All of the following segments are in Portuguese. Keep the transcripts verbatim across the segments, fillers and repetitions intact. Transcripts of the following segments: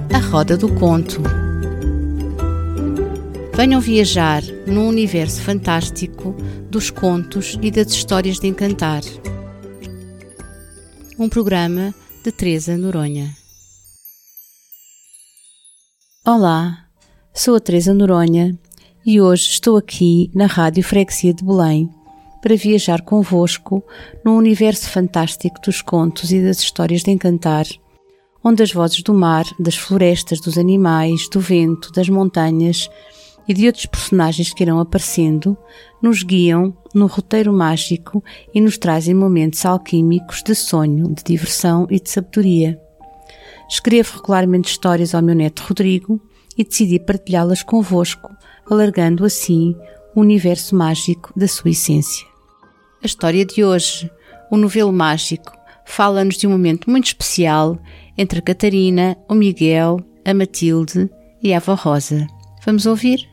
A Roda do Conto. Venham viajar num universo fantástico dos contos e das histórias de encantar. Um programa de Teresa Noronha. Olá, sou a Teresa Noronha e hoje estou aqui na Rádio Freguesia de Belém para viajar convosco num universo fantástico dos contos e das histórias de encantar, onde as vozes do mar, das florestas, dos animais, do vento, das montanhas e de outros personagens que irão aparecendo, nos guiam no roteiro mágico e nos trazem momentos alquímicos de sonho, de diversão e de sabedoria. Escrevo regularmente histórias ao meu neto Rodrigo e decidi partilhá-las convosco, alargando assim o universo mágico da sua essência. A história de hoje, o novelo mágico, fala-nos de um momento muito especial entre a Catarina, o Miguel, a Matilde e a avó Rosa. Vamos ouvir?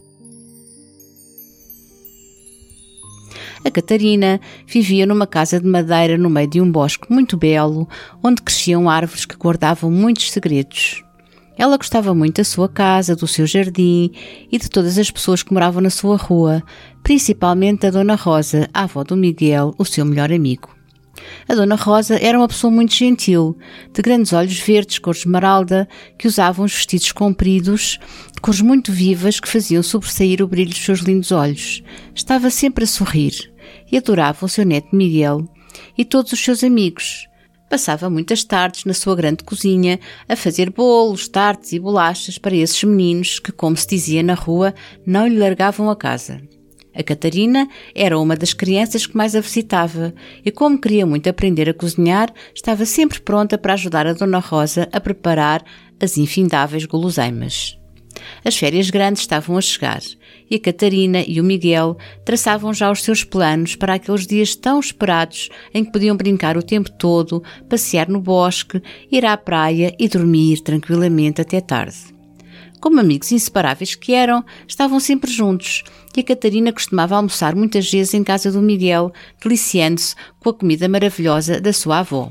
A Catarina vivia numa casa de madeira no meio de um bosque muito belo, onde cresciam árvores que guardavam muitos segredos. Ela gostava muito da sua casa, do seu jardim e de todas as pessoas que moravam na sua rua, principalmente da Dona Rosa, a avó do Miguel, o seu melhor amigo. A Dona Rosa era uma pessoa muito gentil, de grandes olhos verdes cor de esmeralda, que usava uns vestidos compridos, de cores muito vivas que faziam sobressair o brilho dos seus lindos olhos. Estava sempre a sorrir e adorava o seu neto Miguel e todos os seus amigos. Passava muitas tardes na sua grande cozinha a fazer bolos, tartes e bolachas para esses meninos que, como se dizia na rua, não lhe largavam a casa. A Catarina era uma das crianças que mais a visitava e, como queria muito aprender a cozinhar, estava sempre pronta para ajudar a Dona Rosa a preparar as infindáveis guloseimas. As férias grandes estavam a chegar e a Catarina e o Miguel traçavam já os seus planos para aqueles dias tão esperados em que podiam brincar o tempo todo, passear no bosque, ir à praia e dormir tranquilamente até tarde. Como amigos inseparáveis que eram, estavam sempre juntos e a Catarina costumava almoçar muitas vezes em casa do Miguel, deliciando-se com a comida maravilhosa da sua avó.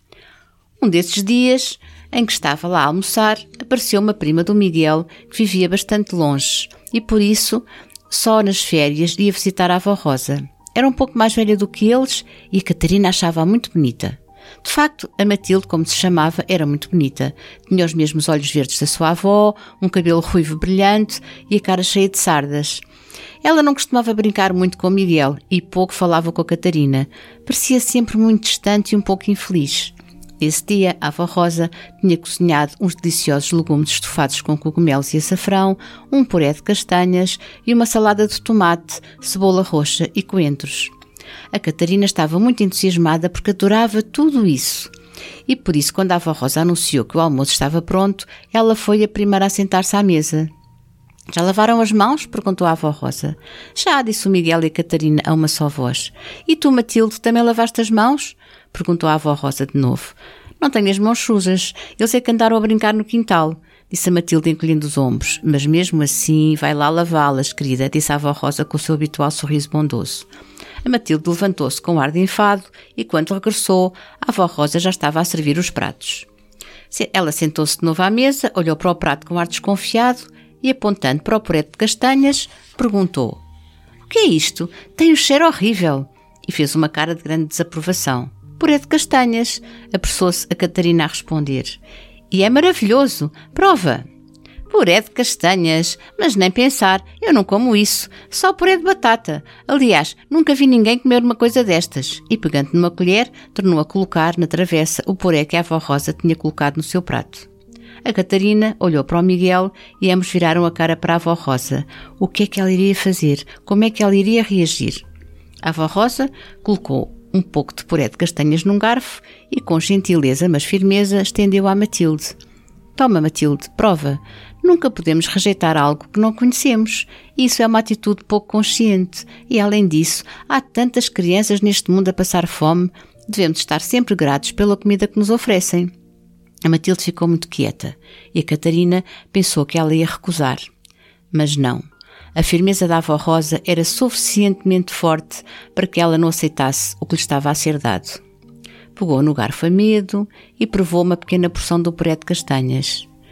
Um desses dias, em que estava lá a almoçar, apareceu uma prima do Miguel que vivia bastante longe e, por isso, só nas férias ia visitar a avó Rosa. Era um pouco mais velha do que eles e a Catarina achava-a muito bonita. De facto, a Matilde, como se chamava, era muito bonita. Tinha os mesmos olhos verdes da sua avó, um cabelo ruivo brilhante e a cara cheia de sardas. Ela não costumava brincar muito com o Miguel e pouco falava com a Catarina. Parecia sempre muito distante e um pouco infeliz. Esse dia, a avó Rosa tinha cozinhado uns deliciosos legumes estofados com cogumelos e açafrão, um puré de castanhas e uma salada de tomate, cebola roxa e coentros. A Catarina estava muito entusiasmada porque adorava tudo isso. E por isso, quando a avó Rosa anunciou que o almoço estava pronto, ela foi a primeira a sentar-se à mesa. «Já lavaram as mãos?» perguntou a avó Rosa. «Já», disse o Miguel e a Catarina a uma só voz. «E tu, Matilde, também lavaste as mãos?» perguntou a avó Rosa de novo. «Não tenho as mãos sujas. Eles é que andaram a brincar no quintal», disse a Matilde encolhendo os ombros. «Mas mesmo assim, vai lá lavá-las, querida», disse a avó Rosa com o seu habitual sorriso bondoso. A Matilde levantou-se com um ar de enfado e, quando regressou, a avó Rosa já estava a servir os pratos. Ela sentou-se de novo à mesa, olhou para o prato com ar desconfiado e, apontando para o puré de castanhas, perguntou: «O que é isto? Tem um cheiro horrível!» e fez uma cara de grande desaprovação. «Puré de castanhas», apressou-se a Catarina a responder. «E é maravilhoso! Prova!» «Puré de castanhas, mas nem pensar, eu não como isso, só puré de batata. Aliás, nunca vi ninguém comer uma coisa destas». E, pegando numa colher, tornou a colocar na travessa o puré que a avó Rosa tinha colocado no seu prato. A Catarina olhou para o Miguel e ambos viraram a cara para a avó Rosa. O que é que ela iria fazer? Como é que ela iria reagir? A avó Rosa colocou um pouco de puré de castanhas num garfo e, com gentileza mas firmeza, estendeu à Matilde. «Toma, Matilde, prova. Nunca podemos rejeitar algo que não conhecemos. Isso é uma atitude pouco consciente. E, além disso, há tantas crianças neste mundo a passar fome. Devemos estar sempre gratos pela comida que nos oferecem». A Matilde ficou muito quieta e a Catarina pensou que ela ia recusar. Mas não. A firmeza da avó Rosa era suficientemente forte para que ela não aceitasse o que lhe estava a ser dado. Pegou no garfo a medo e provou uma pequena porção do puré de castanhas.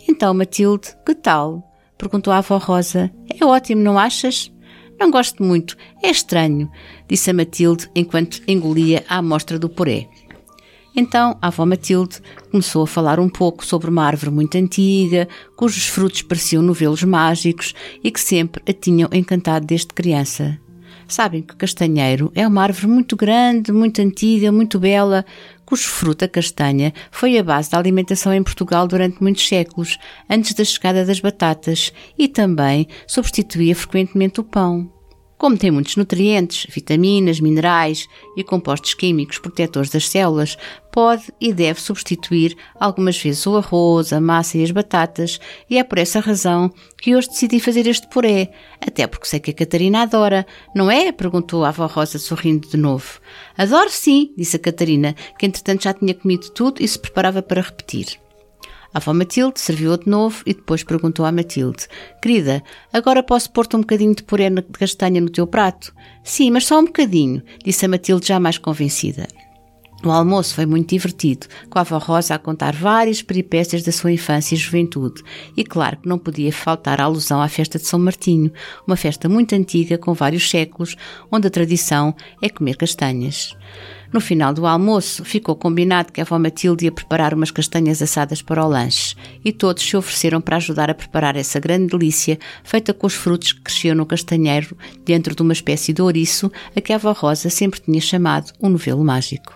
Então, Matilde, que tal? Perguntou a avó Rosa. É ótimo, não achas? Não gosto muito, é estranho, disse a Matilde enquanto engolia a amostra do puré. Então a avó Matilde começou a falar um pouco sobre uma árvore muito antiga, cujos frutos pareciam novelos mágicos e que sempre a tinham encantado desde criança. Sabem que o castanheiro é uma árvore muito grande, muito antiga, muito bela, cujo fruto, a castanha, foi a base da alimentação em Portugal durante muitos séculos, antes da chegada das batatas, e também substituía frequentemente o pão. Como tem muitos nutrientes, vitaminas, minerais e compostos químicos protetores das células, pode e deve substituir algumas vezes o arroz, a massa e as batatas, e é por essa razão que hoje decidi fazer este puré, até porque sei que a Catarina adora, não é? Perguntou a avó Rosa sorrindo de novo. Adoro sim, disse a Catarina, que entretanto já tinha comido tudo e se preparava para repetir. A avó Matilde serviu-a de novo e depois perguntou à Matilde: Querida, agora posso pôr-te um bocadinho de puré de castanha no teu prato? Sim, mas só um bocadinho, disse a Matilde já mais convencida. O almoço foi muito divertido, com a avó Rosa a contar várias peripécias da sua infância e juventude. E claro que não podia faltar a alusão à festa de São Martinho, uma festa muito antiga com vários séculos, onde a tradição é comer castanhas. No final do almoço, ficou combinado que a avó Matilde ia preparar umas castanhas assadas para o lanche, e todos se ofereceram para ajudar a preparar essa grande delícia, feita com os frutos que cresciam no castanheiro, dentro de uma espécie de ouriço, a que a avó Rosa sempre tinha chamado um novelo mágico.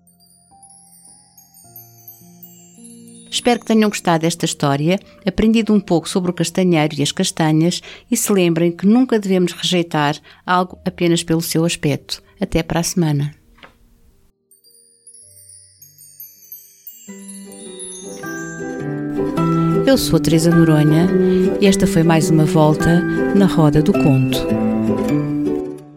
Espero que tenham gostado desta história, aprendido um pouco sobre o castanheiro e as castanhas e se lembrem que nunca devemos rejeitar algo apenas pelo seu aspecto. Até para a semana. Eu sou a Teresa Noronha e esta foi mais uma volta na Roda do Conto.